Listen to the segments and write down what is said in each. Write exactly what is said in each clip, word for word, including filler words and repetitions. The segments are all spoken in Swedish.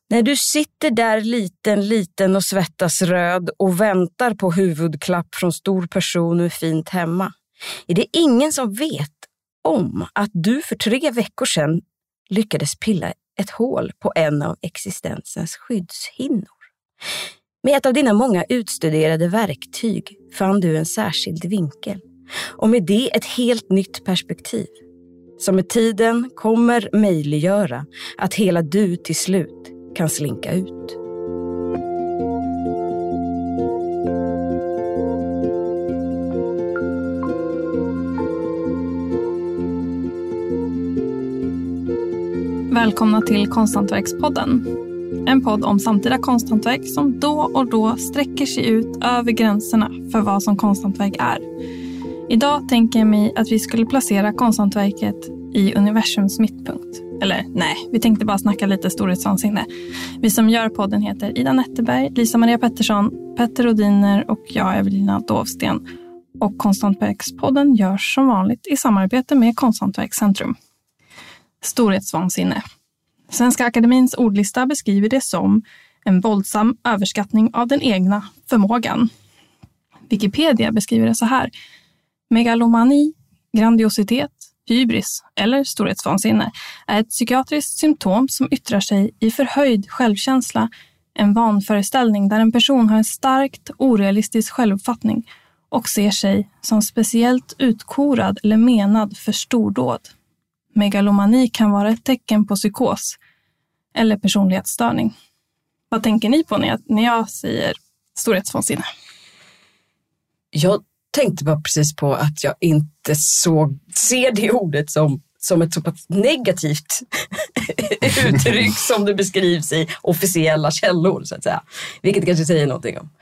När du sitter där liten, liten och svettas röd och väntar på huvudklapp från stor person med fint hemma, är det ingen som vet om att du för tre veckor sedan lyckades pilla ett hål på en av existensens skyddshinnor. Med ett av dina många utstuderade verktyg fann du en särskild vinkel. Och med det ett helt nytt perspektiv. Som med tiden kommer möjliggöra att hela du till slut kan slinka ut. Välkomna till Konsthantverkspodden. En podd om samtida konsthantverk som då och då sträcker sig ut över gränserna för vad som konsthantverk är. Idag tänker jag mig att vi skulle placera konsthantverket i universums mittpunkt. Eller nej, vi tänkte bara snacka lite storhetsvansinne. Vi som gör podden heter Ida Netterberg, Lisa Maria Pettersson, Petter Rodiner och jag Evelina Dovsten. Och Konsthantverkspodden görs som vanligt i samarbete med Konsthantverkscentrum. Storhetsvansinne. Svenska Akademins ordlista beskriver det som en våldsam överskattning av den egna förmågan. Wikipedia beskriver det så här. Megalomani, grandiositet, hybris eller storhetsvansinne är ett psykiatriskt symptom som yttrar sig i förhöjd självkänsla, en vanföreställning där en person har en starkt orealistisk självuppfattning och ser sig som speciellt utkorad eller menad för stordåd. Megalomani kan vara ett tecken på psykos eller personlighetsstörning. Vad tänker ni på när jag, när jag säger storhetsvansinne? Jag tänkte bara precis på att jag inte såg, ser det ordet som, som ett så pass negativt uttryck som det beskrivs i officiella källor, så att säga. Vilket kanske säger någonting om.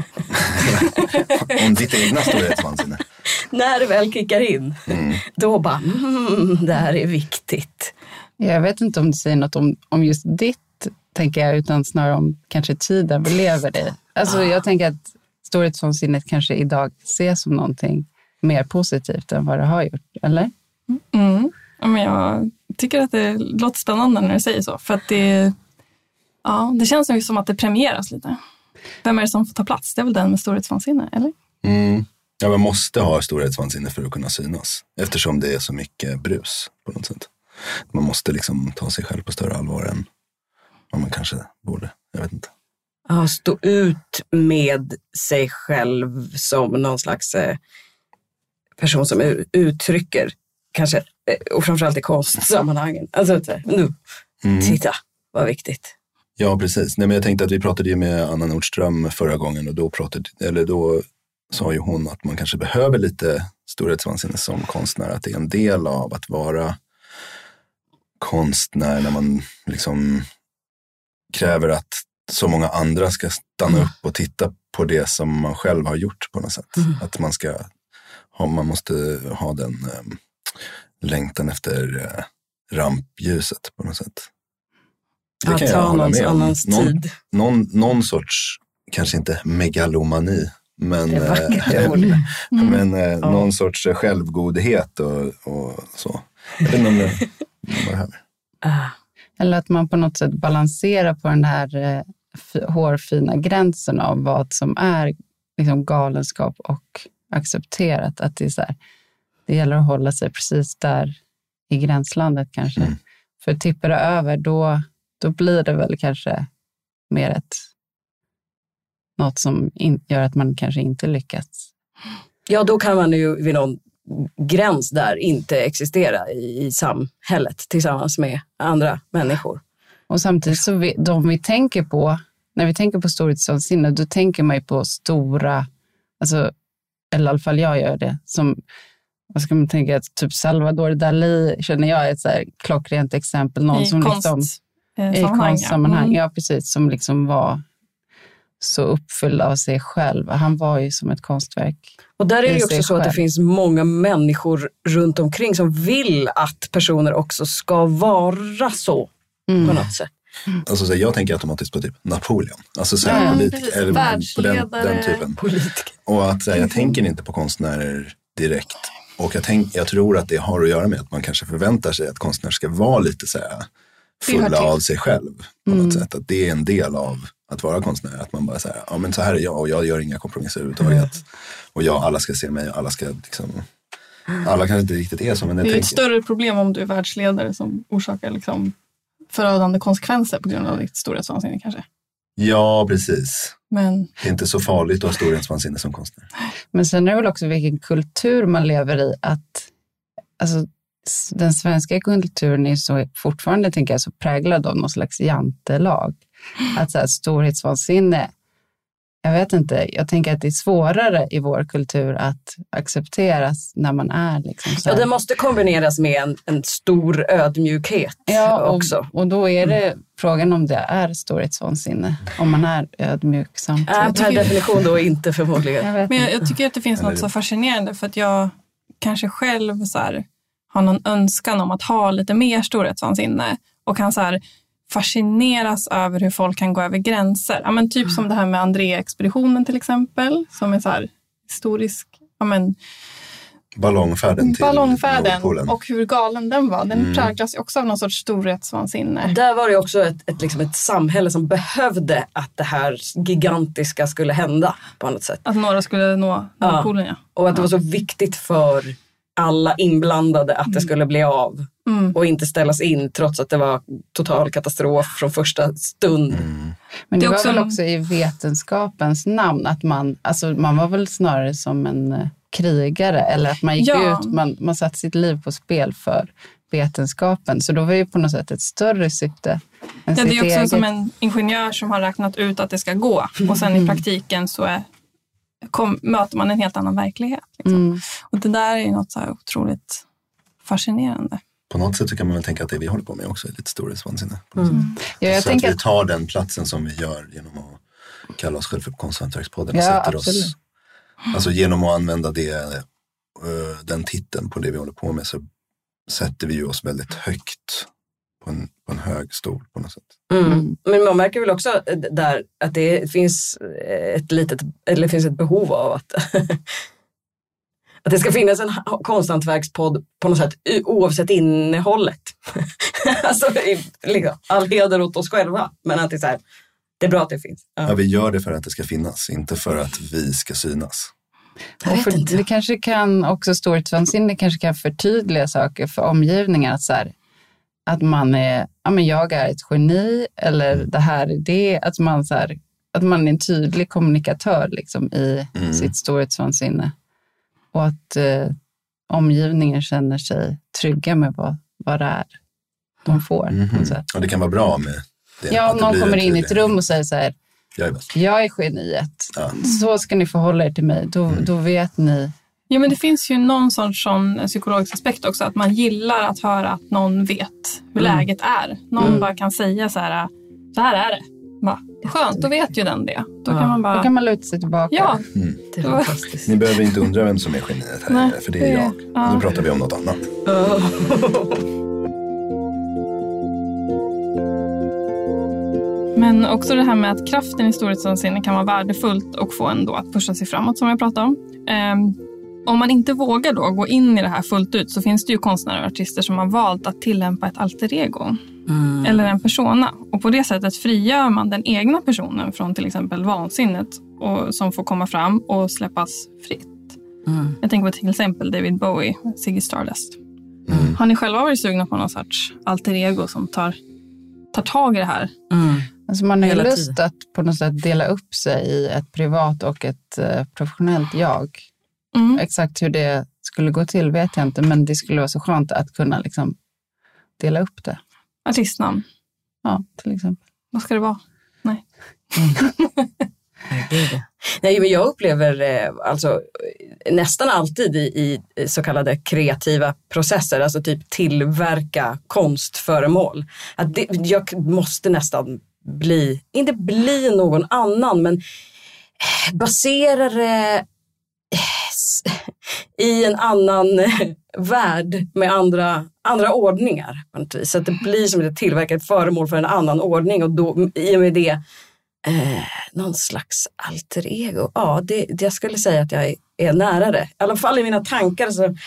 Om ditt egna storhetsvansinne. När det väl kickar in, mm. då bara, mm, det här är viktigt. Jag vet inte om det säger något om, om just ditt, tänker jag, utan snarare om kanske tiden vi lever i. Alltså ah. jag tänker att storhetsvansinnet kanske idag ses som någonting mer positivt än vad det har gjort, eller? Mm. Ja, men jag tycker att det låter spännande när du säger så. För att det, ja, det känns ju som att det premieras lite. Vem är det som får ta plats? Det är väl den med storhetsvansinne, eller? Mm. Ja, man måste ha storhetsvansinne för att kunna synas. Eftersom det är så mycket brus på något sätt. Man måste liksom ta sig själv på större allvar än vad man kanske borde. Jag vet inte. Ja, stå ut med sig själv som någon slags eh, person som uttrycker kanske, och framförallt i konstsammanhangen. Alltså, nu, mm. titta, vad viktigt. Ja, precis. Nej, men jag tänkte att vi pratade ju med Anna Nordström förra gången och då pratade, eller då sa ju hon att man kanske behöver lite storhetsvansinne som konstnär, att det är en del av att vara konstnär när man liksom kräver att så många andra ska stanna upp och titta på det som man själv har gjort på något sätt. Mm. Att man ska ha, man måste ha den um, längtan efter uh, rampljuset på något sätt. Det att kan jag hålla med om. Annans någon, tid. Någon, någon sorts, kanske inte megalomani, men, det är vackert, äh, mm. men äh, ja. någon sorts självgodhet och, och så. Jag vet inte om det var det här. Ah. Eller att man på något sätt balanserar på den här eh, f- hårfina gränsen av vad som är liksom galenskap och accepterat. Att det är så här, det gäller att hålla sig precis där i gränslandet kanske. Mm. För tippar det över, då, då blir det väl kanske mer ett något som in, gör att man kanske inte lyckats. Ja, då kan man ju vid någon gräns där inte existera i, i samhället tillsammans med andra människor. Och samtidigt så vi, de vi tänker på, när vi tänker på storhetsvansinne, då tänker man ju på stora, alltså, eller i alla fall jag gör det, som, vad ska man tänka, att typ Salvador Dalí känner jag är ett så här klockrent exempel, någon I som konst, liksom eh, i konstsammanhang, mm. ja precis, som liksom var så uppfylld av sig själv. Han var ju som ett konstverk. Och där är det ju också så själv. Att det finns många människor runt omkring som vill att personer också ska vara så mm. på något sätt. Alltså, så jag tänker automatiskt på typ Napoleon. Alltså så här, ja, politik, eller på den, den typen. Politiker. Och att så här, jag tänker inte på konstnärer direkt. Och jag, tänk, jag tror att det har att göra med att man kanske förväntar sig att konstnärer ska vara lite så här fulla av sig själv på något Mm. sätt. Att det är en del av att vara konstnär. Att man bara säger, ja men så här är jag och jag gör inga kompromisser överhuvudtaget. Och jag, alla ska se mig, alla ska liksom, alla kanske inte riktigt är så. Men Det jag är tänker, ett större problem om du är världsledare som orsakar liksom förödande konsekvenser på grund av ditt storhetsvansinne kanske. ja, precis. Men Det är inte så farligt att ha storhetsvansinne som konstnär. Men sen är det väl också vilken kultur man lever i. Att, alltså, s- den svenska kulturen är så, fortfarande tänker jag, så präglad av någon slags jantelag. Att så här, storhetsvansinne, jag vet inte, jag tänker att det är svårare i vår kultur att accepteras när man är liksom så Ja, här. det måste kombineras med en, en stor ödmjukhet Ja, också. och, och då är det frågan om det är storhetsvansinne. Om man är ödmjuk Äh, samtidigt. per tycker- definition då inte förmodligen. Jag vet Men jag, inte. jag tycker att det finns Eller- något så fascinerande för att jag kanske själv så här, har någon önskan om att ha lite mer storhetsvansinne och kan så här fascineras över hur folk kan gå över gränser. Ja, men typ som det här med André-expeditionen till exempel, som är så här historisk, ja, men, Ballongfärden till ballongfärden Nordpolen. och hur galen den var. Den Mm. präglas ju också av någon sorts storhetsvansinne. Där var det också ett, ett, liksom ett samhälle som behövde att det här gigantiska skulle hända på något sätt. Att några skulle nå Ja. Nordpolen, ja. Och att det var så viktigt för alla inblandade att det skulle bli av. Mm. Och inte ställas in trots att det var total katastrof från första stund. Mm. Men det, Det är var också väl en- också i vetenskapens namn att man, alltså man var väl snarare som en eh, krigare eller att man gick Ja. ut, man, man satte sitt liv på spel för vetenskapen. Så då var ju på något sätt ett större syfte än Ja, sitt det är också eget. som en ingenjör som har räknat ut att det ska gå. Och sen i praktiken så är, kom, möter man en helt annan verklighet. Liksom. Mm. Och det där är ju något så här otroligt fascinerande. På något sätt så kan man väl tänka att det vi håller på med också är lite storhetsvansinne. på något Mm. Ja, jag så tänker att vi att, tar den platsen som vi gör genom att kalla oss själva för Konsthantverkspodden och Ja, sätter absolut. oss, alltså genom att använda det, eh, den titeln på det vi håller på med, så sätter vi ju oss väldigt högt på en, på en hög stol på något sätt. Mm. Mm. Men man märker väl också där att det finns ett litet, eller det finns ett behov av att att det ska finnas en konsthantverkspodd på något sätt oavsett innehållet. Alltså liksom, all heder åt oss själva, men att det är så här, det är bra att det finns. Ja. Ja, vi gör det för att det ska finnas, inte för att vi ska synas. Jag och vet för, inte. det kanske kan också storhetsvansinne kanske kan förtydliga saker för omgivningen. Att, så här, att man är, ja men jag är ett geni eller det här är det. Att man, så här, att man är en tydlig kommunikatör liksom, i Mm. sitt storhetsvansinne. Och att eh, omgivningen känner sig trygga med vad, vad det är de får. På Mhm. något sätt. Och det kan vara bra med det. Ja, att om det någon blir kommer en in i ett tydlig- rum och säger så här, Jag är bäst. jag är geniet. Ja. Så ska ni förhålla er till mig. Då, Mm. då vet ni. Ja, men det finns ju någon sorts sån psykologisk aspekt också. Att man gillar att höra att någon vet hur Mm. läget är. Någon Mm. bara kan säga så här, så här är det. Bara, skönt, då vet ju den det. Då Ja. kan man bara, Då kan man luta sig tillbaka. ja, Mm. Det är fantastiskt. Ni behöver inte undra vem som är geniet här, Nej, för det är det- jag. ja. Nu pratar vi om något annat. Men också det här med att kraften i storhetsvansinne kan vara värdefullt och få en då att pusha sig framåt som jag pratade om. Ehm, om man inte vågar då gå in i det här fullt ut så finns det ju konstnärer och artister som har valt att tillämpa ett alter ego Mm. eller en persona. Och på det sättet frigör man den egna personen från till exempel vansinnet och, som får komma fram och släppas fritt. Mm. Jag tänker på till exempel David Bowie, Ziggy Stardust. Mm. Har ni själva varit sugna på någon sorts alter ego som tar, tar tag i det här? Mm. Alltså man har ju Hela lust tiden. att på något sätt dela upp sig i ett privat och ett eh, professionellt jag. Mm. Exakt hur det skulle gå till vet jag inte, men det skulle vara så skönt att kunna liksom dela upp det. Artistnamn, Ja, till exempel. vad ska det vara? Nej. Herregud. Nej, men jag upplever eh, alltså eh, nästan alltid i, i så kallade kreativa processer, alltså typ tillverka konstföremål, att det, jag måste nästan bli, inte bli någon annan, men eh, basera det eh, s- i en annan eh, värld med andra, andra ordningar på något vis. Så att det blir som att tillverka ett föremål för en annan ordning, och då i och med det Eh, någon slags alter ego. Ja, det, det jag skulle säga att jag är, är nära det. I alla fall i mina tankar så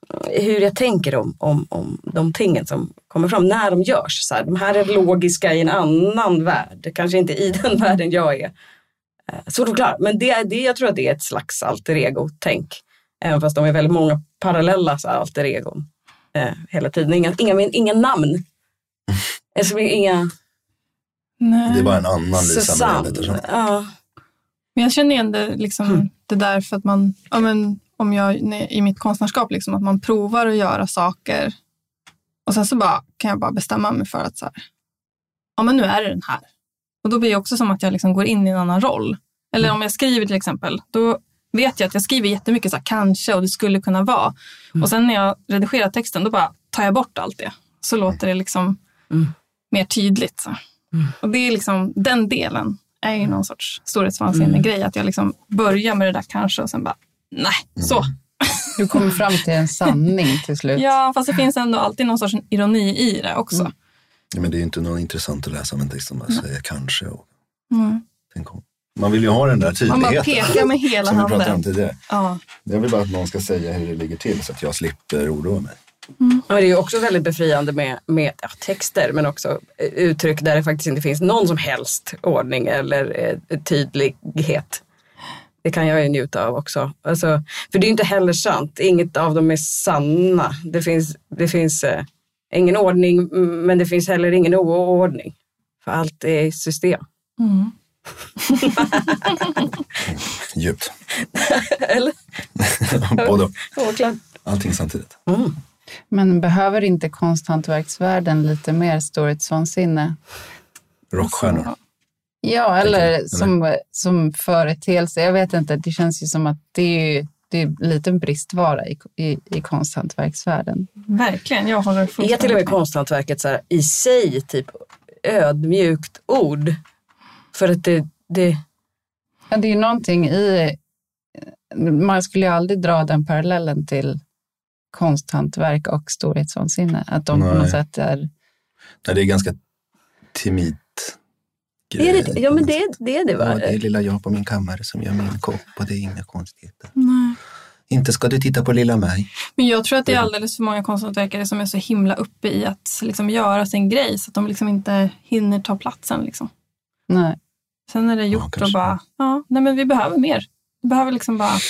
hur jag tänker om, om, om de tingen som kommer fram när de görs. Så här, de här är logiska i en annan värld. Kanske inte i den världen jag är. Så då klar. Men det, det, jag tror att det är ett slags alter ego-tänk. Även fast de är väldigt många parallella så här, alter egon. Eh, hela tiden. Inga, inga, inga namn. Alltså, inga... Nej. Det är bara en annan Lisa. Ja. Men jag känner igen det, liksom, mm. det där för att man, ja, men, om jag i mitt konstnärskap, liksom, att man provar att göra saker och sen så bara, kan jag bara bestämma mig för att så här, ja men nu är det den här. Och då blir det också som att jag liksom går in i en annan roll. Eller mm. om jag skriver till exempel, då vet jag att jag skriver jättemycket så här, kanske och det skulle kunna vara. Mm. Och sen när jag redigerar texten, då bara tar jag bort allt det. Så låter det liksom mm. mer tydligt. Så. Mm. Och det är liksom, den delen är ju någon sorts storhetsvansinnig mm. grej. Att jag liksom börjar med det där kanske och sen bara, nej, så. Mm. Du kommer fram till en sanning till slut. Ja, fast det finns ändå alltid någon sorts ironi i det också. Mm. Ja, men det är ju inte något intressant att läsa om en text som bara säger kanske. Och mm. Man vill ju ha den där tydligheten. Man bara pekar med hela som handen. Vi pratade om tidigare. Ja. Jag vill bara att någon ska säga hur det ligger till så att jag slipper oroa mig. Mm. Och det är ju också väldigt befriande med, med ja, texter men också uttryck där det faktiskt inte finns någon som helst ordning eller eh, tydlighet. Det kan jag ju njuta av också. Alltså, för det är ju inte heller sant. Inget av dem är sanna. Det finns, det finns eh, ingen ordning men det finns heller ingen oordning. För allt är system. Mm. Djupt. Eller? Både och. Ja, allting samtidigt. Mm. Men behöver inte konsthantverksvärlden lite mer storhetsvansinne? Rockstjärnor. Alltså, ja, eller som, som företeelse. Jag vet inte, det känns ju som att det är, det är lite en bristvara i, i, i konsthantverksvärlden. Verkligen, jag håller fullständigt. Är till och med konsthantverket så här, i sig typ ödmjukt ord? För att det... det... Ja, det är ju någonting i... Man skulle ju aldrig dra den parallellen till konsthantverk och storhetsvansinne. Att de Nej. på något sätt är... Nej, det är ganska timid grej. Är det, ja, men det, det är det va? Ja, det är lilla jag på min kammare som gör min kopp och det är inga konstigheter. Nej. Inte ska du titta på lilla mig. Men jag tror att det är alldeles för många konsthantverkare som är så himla uppe i att liksom göra sin grej så att de liksom inte hinner ta platsen liksom. Nej. Sen är det gjort ja, och bara, ja, nej men vi behöver mer. Vi behöver liksom bara...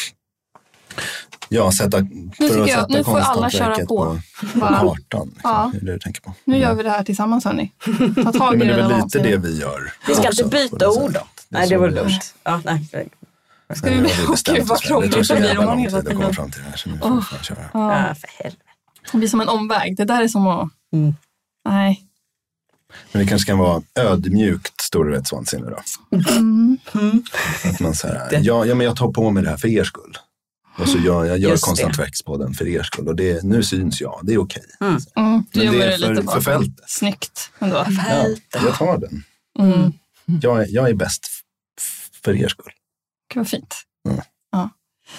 Ja, sätta, nu för att jag, sätta nu får alla köra på. på, på kartan. Liksom. Ja. Det är det du tänker på. Nu ja. gör vi det här tillsammans, hörni. Ta tag i men det är det väl lite det vi gör. Vi ska också, inte byta ord då. Det nej, det var dumt. Ja, nej. Ska vi bli okej, vad krångligt det blir om man hela tiden... kommer fram till det här, så nu får oh. vi köra. Ja, för helvete. Det blir som en omväg. Det där är som att... Mm. Nej. Men det kanske kan vara ödmjukt storhetsvansinne då. Mm. Mm. Att man säger, ja, ja men jag tar på mig det här för er skull. Och så gör jag gör konsthantverkspodden för er skull. Och det, nu syns jag, det är okej. Mm. Mm. Du men det är det för, lite för fältet. Snyggt ändå. Ja, jag tar den. Mm. Jag, jag är bäst f- för er skull. Gud vad fint. Mm. Ja.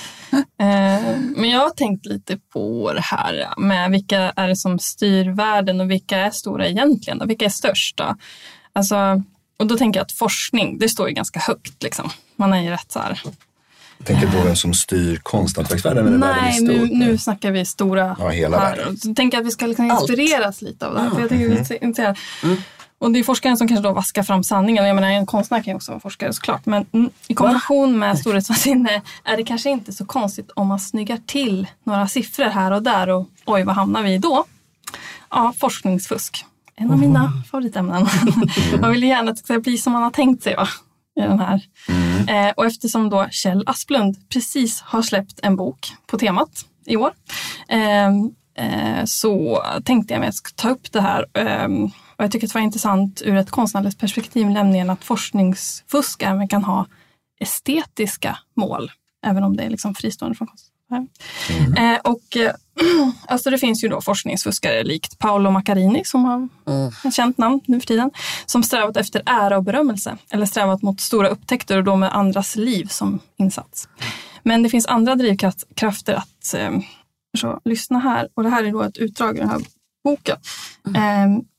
eh, men jag har tänkt lite på det här med vilka är det som styr världen och vilka är stora egentligen och vilka är största. Alltså, och då tänker jag att forskning, det står ju ganska högt liksom. Man är ju rätt så här. Jag tänker på vem som styr konsthantverksvärlden eller Nej, världen i stort. nu, nu snackar vi stora ja, hela här. världen. Så tänker jag att vi ska liksom inspireras lite av det här. Mm. För jag tänker mm. lite intresserad. Mm. Och det är forskaren som kanske då vaskar fram sanningen. Jag menar, en konstnär kan ju också vara forskare såklart. Men mm, i kombination med storhetsvansinne är det kanske inte så konstigt om man snyggar till några siffror här och där. Och oj, vad hamnar vi då? Ja, forskningsfusk. En av mm. mina favoritämnen. Mm. Man vill gärna att det ska bli som man har tänkt sig, va? I den här. Mm. Eh, och eftersom då Kjell Asplund precis har släppt en bok på temat i år. Eh, eh, så tänkte jag att jag ska ta upp det här. Eh, och jag tycker att det var intressant ur ett konstnärligt perspektiv, nämligen att forskningsfusk även kan ha estetiska mål. Även om det är liksom fristående från konst. Mm. Eh, och eh, alltså det finns ju då forskningsfuskare likt Paolo Macchiarini som har mm. ett känt namn nu för tiden, som strävat efter ära och berömmelse eller strävat mot stora upptäckter och då med andras liv som insats. Men det finns andra drivkrafter att eh, så, lyssna här, och det här är då ett utdrag ur den här boken. Mm. Eh,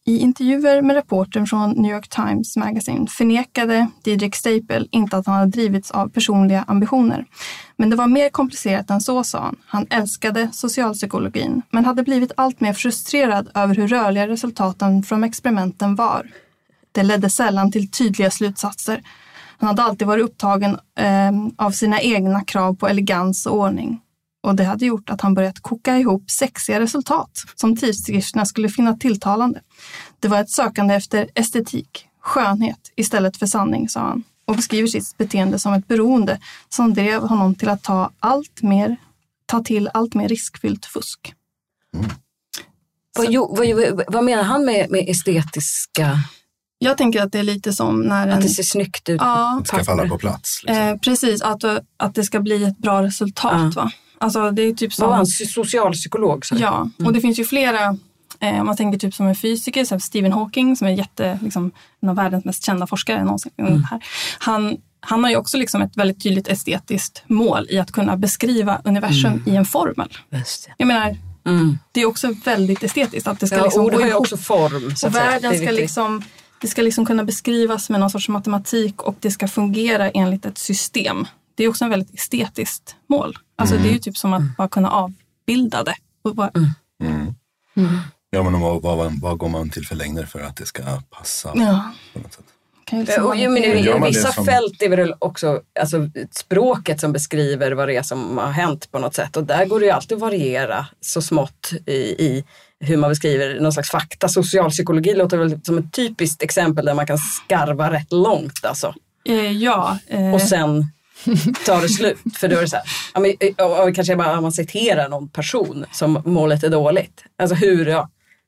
I intervjuer med reportern från New York Times Magazine förnekade Diederik Stapel inte att han hade drivits av personliga ambitioner. Men det var mer komplicerat än så, sa han. Han älskade socialpsykologin, men hade blivit allt mer frustrerad över hur rörliga resultaten från experimenten var. Det ledde sällan till tydliga slutsatser. Han hade alltid varit upptagen eh, av sina egna krav på elegans och ordning. Och det hade gjort att han börjat koka ihop sexiga resultat som tidskrifterna skulle finna tilltalande. Det var ett sökande efter estetik, skönhet istället för sanning, sa han. Och beskriver sitt beteende som ett beroende som drev honom till att ta, allt mer, ta till allt mer riskfyllt fusk. Mm. Vad, jo, vad, vad menar han med, med estetiska... Jag tänker att det är lite som när... En, att det ser snyggt ut. Ja, att det ska falla på plats. Liksom. Eh, precis, att, att det ska bli ett bra resultat. Ja. Va? Alltså, det är typ som... Var han socialpsykolog? Så? Ja, mm. och det finns ju flera... Eh, man tänker typ som en fysiker, så Stephen Hawking, som är jätte, liksom, en av världens mest kända forskare någonsin. Mm. Här. Han, han har ju också liksom ett väldigt tydligt estetiskt mål i att kunna beskriva universum mm. i en formel. Just det. Jag menar... Mm. Det är också väldigt estetiskt. Att det ska ja, liksom ord har ju också form. Så och världen ska liksom... Det ska liksom kunna beskrivas med någon sorts matematik och det ska fungera enligt ett system. Det är också en väldigt estetiskt mål. Alltså mm. det är ju typ som att bara kunna avbilda det. Och bara... mm. Mm. Mm. Ja, men vad, vad, vad går man till för längder för att det ska passa ja. på något sätt? Liksom och, men i, i vissa som... fält är väl också alltså, språket som beskriver vad det är som har hänt på något sätt. Och där går det ju alltid att variera så smått i... i hur man beskriver någon slags fakta. Socialpsykologi låter väl som ett typiskt exempel där man kan skarva rätt långt. Alltså. Eh, ja. Eh. Och sen tar det slut. För då är det så här, ja, men, och, och kanske bara man citerar någon person som målet är dåligt. Alltså hur, ja.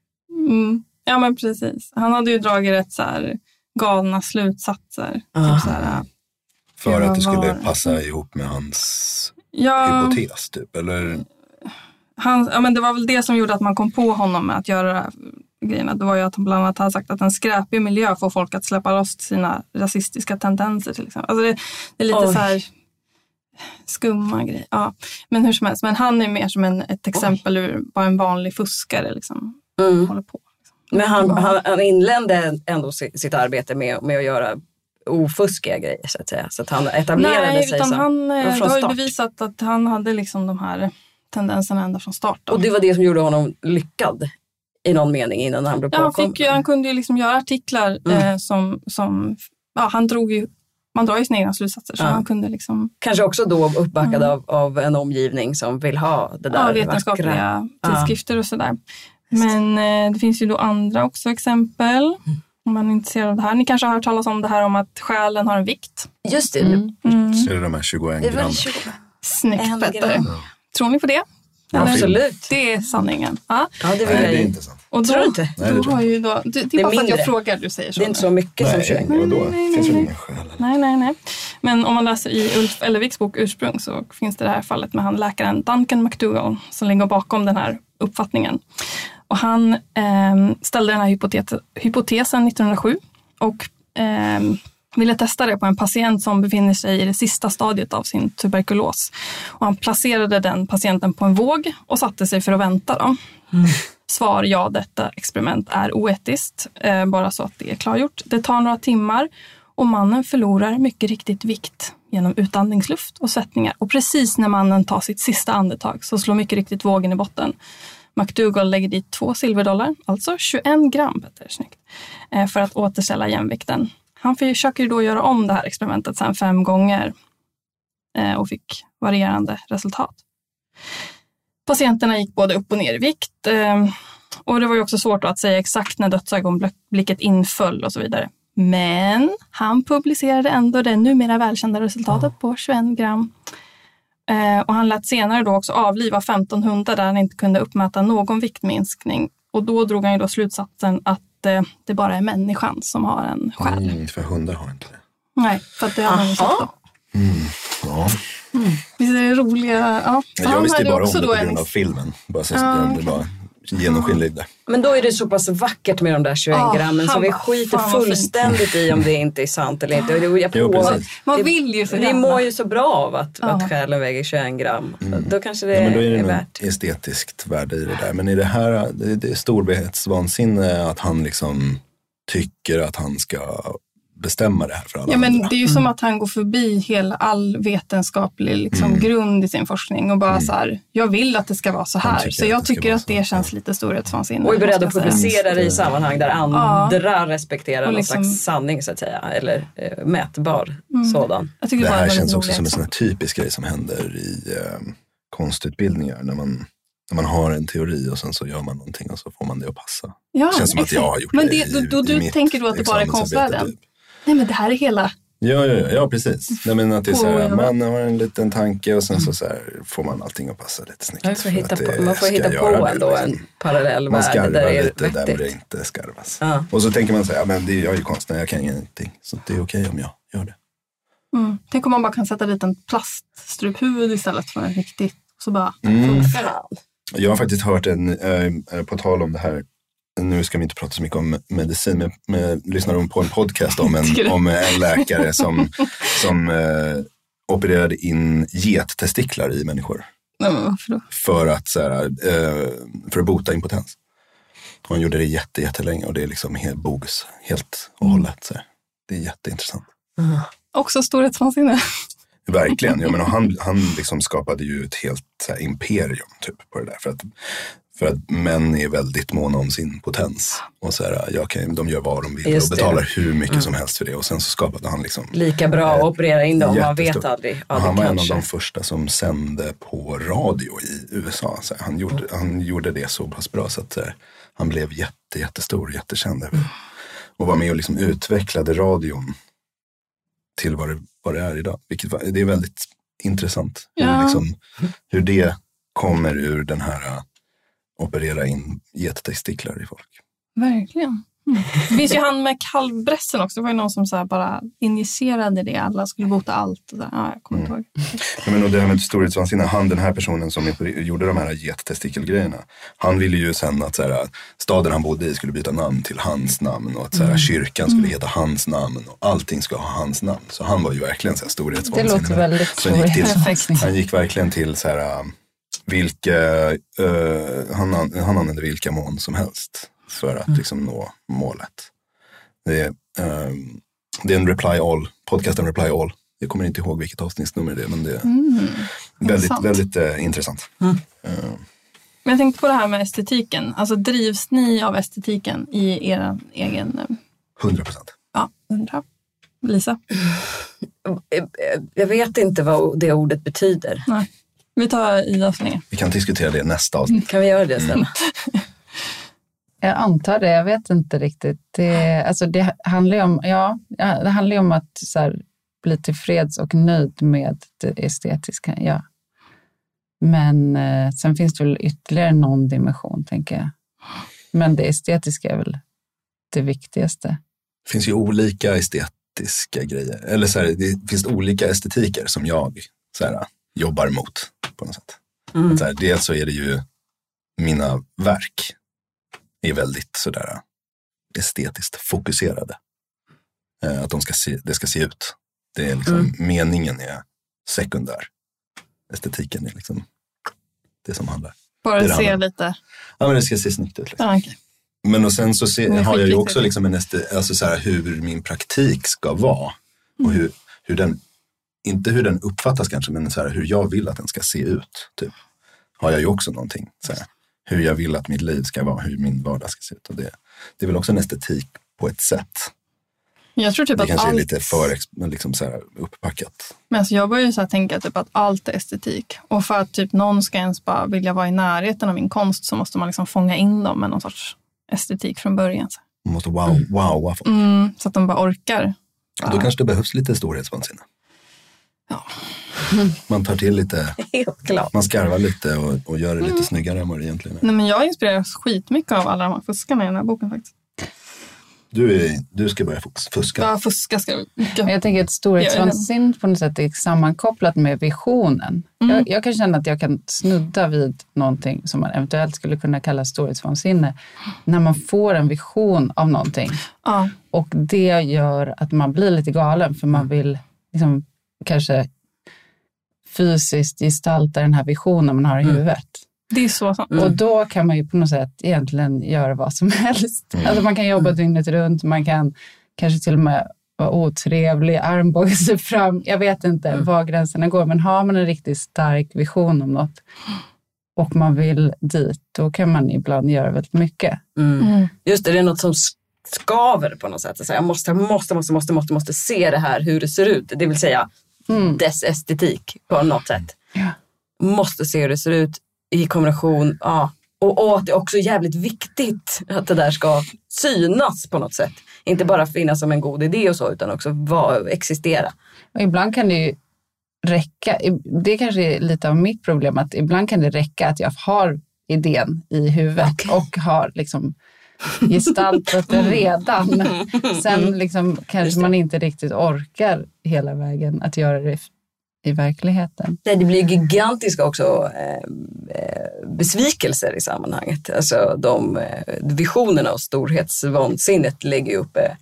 Mm. Ja, men precis. Han hade ju dragit rätt så här galna slutsatser. Ah. Typ så här, för att det skulle var... passa ihop med hans ja. hypotes, typ, eller... Han, ja, men det var väl det som gjorde att man kom på honom med att göra grejerna. Det var ju att han bland annat hade sagt att en skräpig miljö får folk att släppa loss sina rasistiska tendenser till exempel. Alltså det, det är lite Oj. så här skumma grejer. Ja, men hur som helst. Men han är mer som en, ett exempel Oj. ur bara en vanlig fuskare liksom. Mm. Håller på. Liksom. Men han, han, han inlände ändå sitt arbete med, med att göra ofuskiga grejer så att säga. Så att han etablerade Nej, sig utan som, han från har ju start. bevisat att han hade liksom de här tendenserna ända från start. Och det var det som gjorde honom lyckad i någon mening innan han blev ja, han, fick ju, han kunde ju liksom göra artiklar mm. eh, som, som ja, han drog ju, man drar ju sina egna slutsatser så ja. han kunde liksom... Kanske också då uppbackad mm. av, av en omgivning som vill ha det där ja, vetenskapliga vackra. tidskrifter ja. och sådär. Men eh, det finns ju då andra också exempel. Mm. Om man är intresserad av det här. Ni kanske har hört talas om det här om att själen har en vikt. Just det. Mm. Mm. Så är det de här tjugoen gram. Snyggt, Petter. Ja. Tror ni på det? Ja, absolut. Det är sanningen. Ja, ja det, Nej, det är inte sant. Och då, tror du inte? Nej, det, har ju då, det, det är, det är bara för att jag frågar du säger så. Det är inte så mycket nej, som tjugoen gram. Nej, nej, nej, finns nej. ingen själ. Nej, nej, nej. Men om man läser i Ulf Elleviks bok Ursprung så finns det det här fallet med han läkaren Duncan McDougall som ligger bakom den här uppfattningen. Och han eh, ställde den här hypotes- hypotesen nittonhundrasju och eh, ville testa det på en patient som befinner sig i det sista stadiet av sin tuberkulos. Och han placerade den patienten på en våg och satte sig för att vänta. Då. Mm. Svar ja, detta experiment är oetiskt, eh, bara så att det är klargjort. Det tar några timmar och mannen förlorar mycket riktigt vikt genom utandningsluft och svettningar. Och precis när mannen tar sitt sista andetag så slår mycket riktigt vågen i botten. McDougall lägger dit två silverdollar, alltså tjugoen gram, Petter, snyggt, eh, för att återställa jämvikten. Han försöker då göra om det här experimentet sen fem gånger eh, och fick varierande resultat. Patienterna gick både upp och ner i vikt eh, och det var ju också svårt att säga exakt när dödsögonblicket inföll och så vidare. Men han publicerade ändå det numera välkända resultatet på tjugoen gram. Eh, och han lät senare då också avliva femton hundar där han inte kunde uppmäta någon viktminskning. Och då drog han ju då slutsatsen att eh, det bara är människan som har en själ. Mm, för hundar har inte det. Nej, för att det har han ju sett då. Mm, ja. Mm. Visst är det roliga? Ja. Jag visste ju bara om det på grund en... av filmen. Bara så ja, det, okay. bara, genomskinlig där. Men då är det så pass vackert med de där tjugoett oh, grammen så vi skiter fullständigt i om det inte är sant eller inte. Jag jo, på, man vill ju så vi mår ju så bra av att, oh. att själen väger tjugoett gram. Mm. Då kanske det, ja, men då är det är nog värt. Estetiskt värde i det där. Men i det här, det, det är storhetsvansinne att han liksom tycker att han ska bestämma det här för alla ja, men andra. det är ju som att han går förbi hela all vetenskaplig liksom, mm. grund i sin forskning och bara mm. så här, jag vill att det ska vara så här. Så jag tycker att det känns lite storhetsvansinne. Och är beredd att publicera det i sammanhang där andra ja. respekterar någon liksom, slags sanning så att säga. Eller eh, mätbar mm. sådan. Jag det här känns också som en sån här typisk grej som händer i eh, konstutbildningar. När man, när man har en teori och sen så gör man någonting och så får man det att passa. Ja, det känns som exakt. att jag har gjort men det, det i, då, då, i du tänker du att det bara är konstvärlden? Typ. Nej, men det här är hela... Ja, ja, ja precis. Jag menar att det är så här, man har en liten tanke och sen så, så här, får man allting att passa lite snyggt. Man får hitta på, man får hitta på ändå det, liksom. En parallell man värld där det är lite vettigt. där det inte skarvas. Ja. Och så tänker man så här, ja, men det, jag är ju konstnär, jag kan ingenting. Så det är okej om jag gör det. Mm. Tänk om man bara kan sätta dit en plaststruphuvud istället för en riktigt. Så bara mm. funkar det. Jag har faktiskt hört en, äh, på tal om det här, nu ska vi inte prata så mycket om medicin, men, men lyssnar på en podcast om en, om en läkare som, som eh, opererade in gettestiklar i människor. Nej, men varför då? För att, så här, eh, för att bota impotens. Och han gjorde det jätte, jättelänge och det är liksom helt bogus, helt och hållet. Så här. Det är jätteintressant. Mm. Också storhetsvansinne. Verkligen, ja, men han, han liksom skapade ju ett helt så här, imperium typ, på det där. För att, för att män är väldigt måna om sin potens. Och så här, jag kan, de gör vad de vill Just och betalar det. hur mycket mm. som helst för det. Och sen så skapade han liksom... Lika bra att operera in dem, man vet aldrig. Ja, han var kanske. en av de första som sände på radio i U S A. Så här, han, gjorde, mm. han gjorde det så pass bra så att här, han blev jätte, jättestor, jättekänd. Mm. Och var med och liksom utvecklade radion till vad det, vad det är idag. Vilket det är väldigt intressant. Ja. Hur, liksom, hur det kommer ur den här uh, operera in gettestiklar i folk. Verkligen. Mm. Det finns ju han med kalvbrässen också. Det var ju någon som så här bara injicerade det. Alla skulle bota allt. Och så här. Ja, jag kommer inte ihåg. Ja, men och det här med storhetsvansinne. Han, den här personen som gjorde de här gettestikelgrejerna. Han ville ju sen att så här, staden han bodde i skulle byta namn till hans namn. Och att så här, kyrkan skulle heta hans namn. Och allting skulle ha hans namn. Så han var ju verkligen så här storhetsvansinne. Det låter väldigt storhetsvansinne. Han gick verkligen till så här... Vilka, uh, han, han använde vilka mån som helst för att mm. liksom nå målet. Det är, uh, det är en reply all, podcasten reply all. Jag kommer inte ihåg vilket avsnittsnummer det är, men det är mm. väldigt, väldigt uh, intressant. Mm. Uh. Men jag tänkte på det här med estetiken. Alltså drivs ni av estetiken i er egen... Hundra procent. Ja, hundra. Lisa? Jag vet inte vad det ordet betyder. Nej. Vi tar Ida så länge. Vi kan diskutera det nästa avsnitt. Kan vi göra det sen? Mm. Jag antar det, jag vet inte riktigt. Det, alltså det handlar ju om, ja, det handlar om att så här, bli tillfreds och nöjd med det estetiska. Ja. Men eh, sen finns det väl ytterligare någon dimension, tänker jag. Men det estetiska är väl det viktigaste. Det finns ju olika estetiska grejer. Eller så här, det finns olika estetiker som jag så här, jobbar mot på något sätt. Mm. Så här, dels så är det ju mina verk är väldigt sådär estetiskt fokuserade. Eh, att de ska se, det ska se ut. Det är liksom, mm. meningen är sekundär. Estetiken är liksom det som handlar. Bara det se handlar. lite. Ja, men det ska se snyggt ut. Liksom. Ah, okay. Men och sen så se, har jag ju också liksom en este, alltså så här, hur min praktik ska vara. Mm. Och hur, hur den, inte hur den uppfattas kanske, men så här, hur jag vill att den ska se ut. Typ. Har jag ju också någonting. Så här, hur jag vill att mitt liv ska vara, hur min vardag ska se ut. Och det, det är väl också en estetik på ett sätt. Jag tror typ det att kanske allt... är lite för liksom så här upppackat. Men alltså jag börjar ju så här tänka typ att allt är estetik. Och för att typ någon ska ens bara vilja vara i närheten av min konst så måste man liksom fånga in dem med någon sorts estetik från början. Så. Man måste wow, wow, wow. Mm, så att de bara orkar. Bara... Då kanske det behövs lite storhetsvansinne. Ja. Man tar till lite, helt klart. Man skarvar lite och, och gör det lite mm. snyggare än vad det egentligen är. Nej, men jag inspireras skitmycket av alla de här fuskarna i den här boken faktiskt. Du, är, du ska börja fuska. Ja, fuska ska vi. Jag tänker att storhetsvansinne på något sätt är sammankopplat med visionen. Mm. Jag, jag kan känna att jag kan snudda vid någonting som man eventuellt skulle kunna kalla storhetsvansinne. När man får en vision av någonting. Ja. Och det gör att man blir lite galen. För man vill liksom, kanske fysiskt gestalta den här visionen man har i huvudet. Det är så sant. Mm. Och då kan man ju på något sätt egentligen göra vad som helst. Mm. Alltså man kan jobba dygnet runt, man kan kanske till och med vara otrevlig, armbåga sig fram. Jag vet inte mm. var gränserna går, men har man en riktigt stark vision om något och man vill dit, då kan man ibland göra väldigt mycket. Mm. Mm. Just det, det är något som skaver på något sätt. Alltså jag måste, måste, måste, måste, måste, måste se det här, hur det ser ut. Det vill säga mm. dess estetik på något sätt. Ja. Måste se hur det ser ut. I kombination, ja. Och, och att det är också jävligt viktigt att det där ska synas på något sätt. Inte bara finnas som en god idé och så, utan också var, existera. Och ibland kan det ju räcka, det kanske är lite av mitt problem, att ibland kan det räcka att jag har idén i huvudet okay. och har liksom gestaltat det redan. Sen liksom kanske man inte riktigt orkar hela vägen att göra det i verkligheten. Nej, det blir gigantiska också eh, besvikelser i sammanhanget. Alltså de eh, visionerna och storhetsvansinnet lägger upp eh,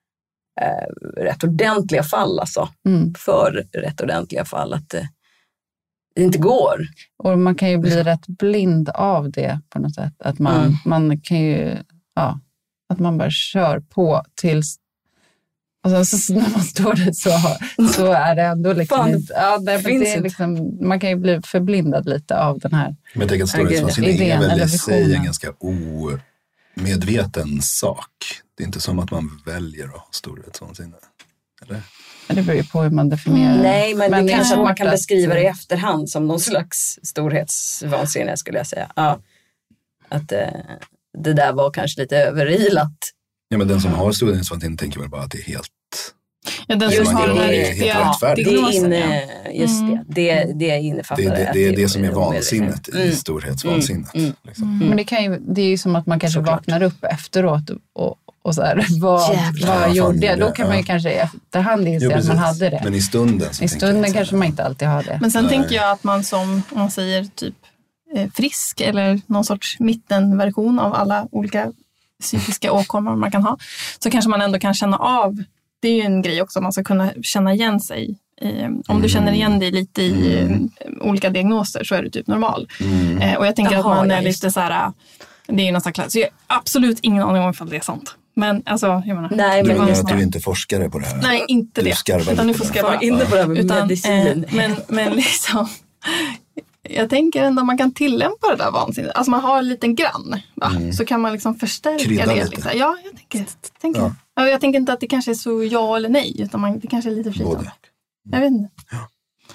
rätt ordentliga fall alltså. Mm. För rätt ordentliga fall att eh, det inte går. Och man kan ju bli rätt blind av det på något sätt. Att man, mm. man kan ju, ja, att man bara kör på tills och sen så när man står där så, så är det ändå liksom... Fan, inte, ja, det, det är liksom, man kan ju bli förblindad lite av den här... Men jag tänker att storhetsvansinne är väl i sig en ganska omedveten sak. Det är inte som att man väljer att ha storhetsvansinne. Eller? Det beror ju på hur man definierar. Nej, men, men det, det kanske man kan att... beskriva det i efterhand som någon slags storhetsvansinne skulle jag säga. Ja. Att eh, det där var kanske lite överilat. Ja, men den som har storhetsvansinne tänker väl bara att det är helt... Ja, den som har det, det är helt ja, rättfärdigt. Det är inne, just det. Det, det innefattar det. Det, det, det är det som är vansinnet mm. i storhetsvansinnet. Mm. Liksom. Mm. Men det, kan ju, det är ju som att man kanske Såklart. vaknar upp efteråt och, och så här, vad, vad ja, gjorde jag? Då det, kan man ju ja. kanske i efterhand inse jo, att man hade det. Men i stunden så I stunden kanske man inte alltid har det. Men sen Nej. tänker jag att man som, om man säger typ eh, frisk eller någon sorts mittenversion av alla olika psykiska åkommor man kan ha, så kanske man ändå kan känna av, det är ju en grej också, man ska kunna känna igen sig i, om mm. du känner igen dig lite i mm. olika diagnoser så är du typ normal. Mm. Eh, och jag tänker Jaha, att man är ja, lite så här, det är ju nästan klart, så jag har absolut ingen aning om ifall det är sant. Men alltså, jag menar. Nej, Du men menar att du inte är forskare på det här? Nej, inte du det. skarvar Utan nu lite får på jag det. bara inne på det här med utan, medicin. Eh, men, men liksom, jag tänker ändå man kan tillämpa det där vansinnet. Alltså man har en liten grann, va? Mm. Så kan man liksom förstärka Krydda det. lite. Liksom. Ja, jag tänker, tänker. Ja. Ja, jag tänker inte att det kanske är så ja eller nej, utan man, det kanske är lite flytande. Både. Jag vet inte. Ja.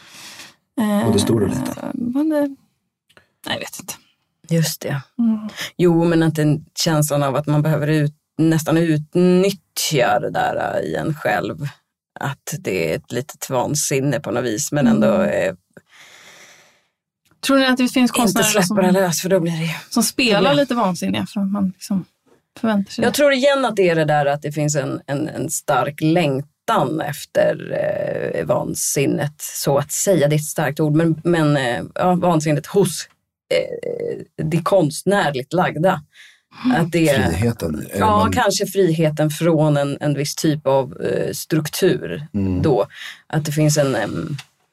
Eh, Både stor och liten. Men det, nej, jag vet inte. Just det. Mm. Jo, men inte en känslan av att man behöver ut, nästan utnyttja det där i en själv. Att det är ett litet vansinne på något vis, men ändå eh, tror ni att det finns inte konstnärer släppa som, det lös, för då blir det som spelar problem. lite vansinniga för att man liksom förväntar sig Jag det? tror igen att det är det där att det finns en, en, en stark längtan efter eh, vansinnet, så att säga. Det är ett starkt ord, men, men eh, ja, vansinnet hos eh, det konstnärligt lagda. Att det är, Friheten. ja, man... kanske friheten från en, en viss typ av eh, struktur Mm. då. Att det finns en em,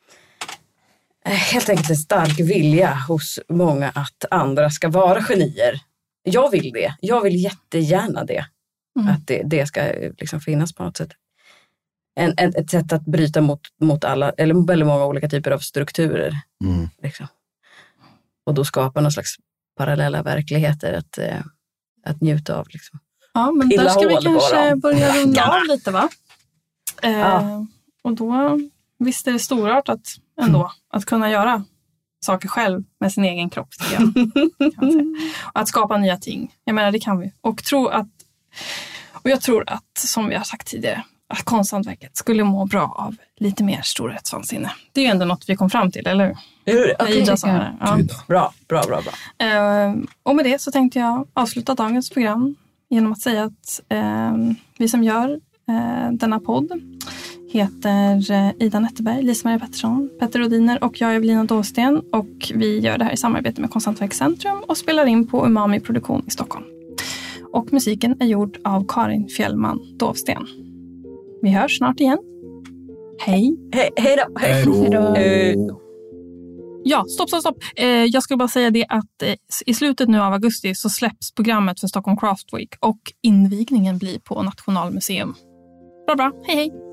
helt enkelt en stark vilja hos många att andra ska vara genier. Jag vill det. Jag vill jättegärna det. Mm. Att det, det ska liksom finnas på något sätt. En, en, ett sätt att bryta mot, mot alla, eller väldigt många olika typer av strukturer. Mm. Liksom. Och då skapa någon slags parallella verkligheter att, eh, att njuta av. Liksom. Ja, men Pilla där ska vi hål kanske bara. börja runda av lite, va? Eh, Ja. Och då, visst är det storartat ändå mm. att kunna göra saker själv med sin egen kropp, tycker jag. Kan man säga. Och att skapa nya ting. Jag menar, det kan vi. Och, tro att, och jag tror att, som vi har sagt tidigare, att konsthantverket skulle må bra av lite mer storhetsvansinne. Det är ju ändå något vi kom fram till, eller hur? Okay. Ida sa det. Ja. Bra, bra, bra, bra. Eh, och med det så tänkte jag avsluta dagens program genom att säga att eh, vi som gör eh, denna podd heter eh, Ida Netterberg, Lisa-Maria Pettersson, Petter Odiner och jag Evelina Dåsten. Och vi gör det här i samarbete med Konstantverkscentrum och spelar in på Umami Produktion i Stockholm. Och musiken är gjord av Karin Fjällman Dåsten. Vi hörs snart igen. Hej! Hej, hej då! Hej då! Hej. Ja, stopp, stopp, stopp. Eh, jag ska bara säga det att eh, i slutet nu av augusti så släpps programmet för Stockholm Craft Week och invigningen blir på Nationalmuseum. Bra, bra. Hej, hej!